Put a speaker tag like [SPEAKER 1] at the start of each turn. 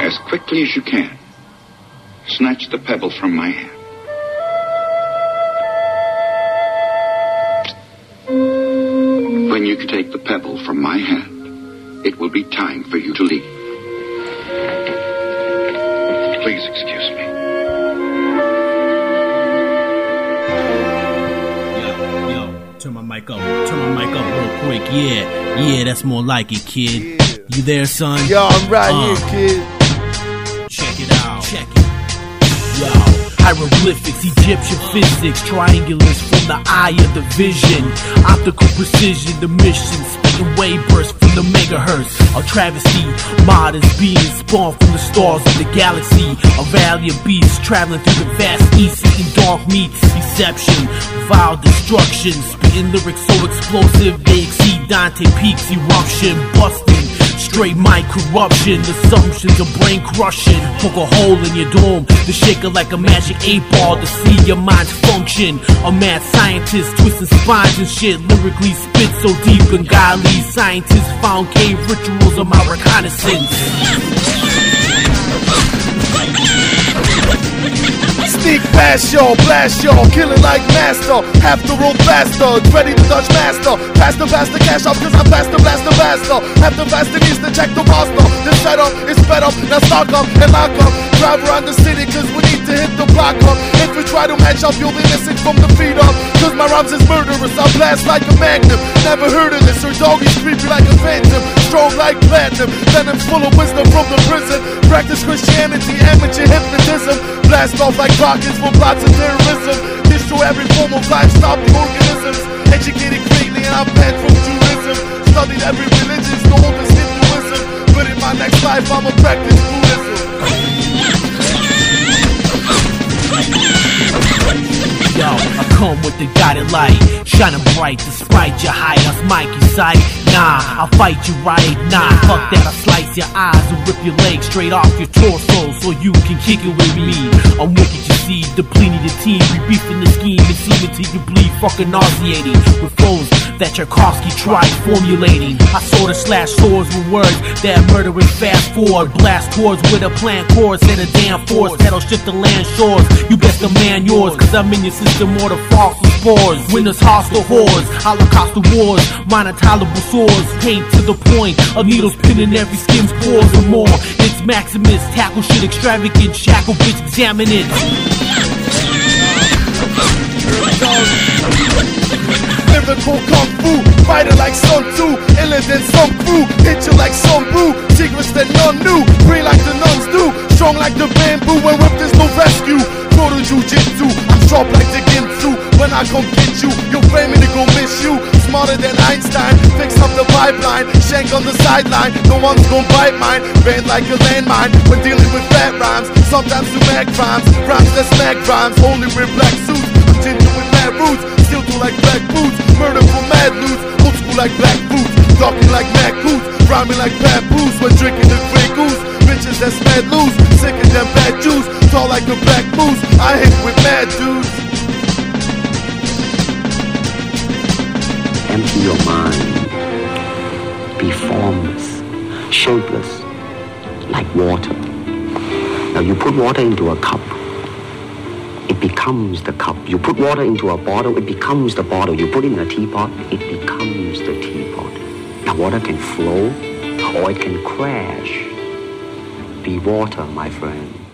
[SPEAKER 1] As quickly as you can, snatch the pebble from my hand. When you take the pebble from my hand, it will be time for you to leave. Please excuse me.
[SPEAKER 2] Yo, turn my mic up real quick. Yeah, that's more like it, kid.
[SPEAKER 3] Yeah.
[SPEAKER 2] You there, son?
[SPEAKER 3] Yo, I'm right here, kid.
[SPEAKER 2] Check it out. Yo, hieroglyphics, Egyptian physics, triangulars from the eye of the vision, optical precision, the mission, spitting wave bursts from the megahertz, a travesty, modern beings spawned from the stars of the galaxy, a valiant beast traveling through the vast east, seeking dark meats, deception, vile destruction, spitting lyrics so explosive they exceed Dante Peak's eruption, busting. Straight mic corruption, assumptions of brain crushing. Poke a hole in your dome, the shaker like a magic 8-ball to see your mind's function. A mad scientist twisting spines and shit, lyrically spit so deep and godly. Scientists found cave rituals of my reconnaissance.
[SPEAKER 3] Sneak past y'all, blast y'all, killing like master. Half the road faster, ready to touch master. Faster, cash up, cause I'm faster. Have the faster needs to check the roster. The setup is sped up, now stock up and lock up. Drive around the city cause we need to hit the block up. If we try to match up, you'll be missing from the feet up. Cause my rhymes is murderous, I blast like a magnum. Never heard of this, her doggy's creepy like a phantom. Strong like platinum, venom full of wisdom from the prison. Practice Christianity, amateur hypnotism. Blast off like rockets for plots of terrorism. Destroy every form of life, stop the organisms. Educated greatly and I'm banned from tourism. Studied every religion, the oldest Hinduism. But in my next life I'ma practice Buddhism.
[SPEAKER 2] Yo, I come with the guided light, shining bright despite your height. That's Mikey sight. Nah, I'll fight you right. Nah, fuck that, I'll slice your eyes and rip your legs straight off your torso so you can kick it with me. I'm wicked, you see, depleting the team, rebeefing the scheme and seeming till you bleed, fucking nauseating with flows that Tchaikovsky tried formulating. I sort of slash swords with words that murder and fast forward, blast towards with a plant chorus and a damn force that'll shift the land shores. You best demand yours, cause I'm in your system more the fossil spores. Winners, hostile whores, holocaustal wars, monotolerable swords, paint to the point, a needle's pinning every skin's pores or more. It's Maximus, tackle shit extravagant, shackle bitch, examine it.
[SPEAKER 3] Lyrical kung fu, fighter like Sun Tzu, iller than some crew, hit you like some brew, secrets that none knew, pray like the nuns do, strong like the bamboo, and whip there's no rescue. Go to jujitsu, I'm sharp like the Ginsu. When I come get you, you'll frame me to go miss you. Smarter than Einstein, fix up the pipeline, shank on the sideline, no one's gon' bite mine. Bend like a landmine when dealing with fat rhymes. Sometimes you mag rhymes, rhymes that smack rhymes. Only wear black suits, I'm ginger with mad roots. Still do like black boots, murder for mad loot. Old school like black boots, talking like mad coots, rhyming like papoose when drinking the Grey Goose. Bitches that's mad loose, sicker than bad juice, tall like a black moose. I hit with mad dudes.
[SPEAKER 4] Empty your mind. Be formless, shapeless, like water. Now you put water into a cup, it becomes the cup. You put water into a bottle, it becomes the bottle. You put it in a teapot, it becomes the teapot. Now water can flow or it can crash. Be water, my friend.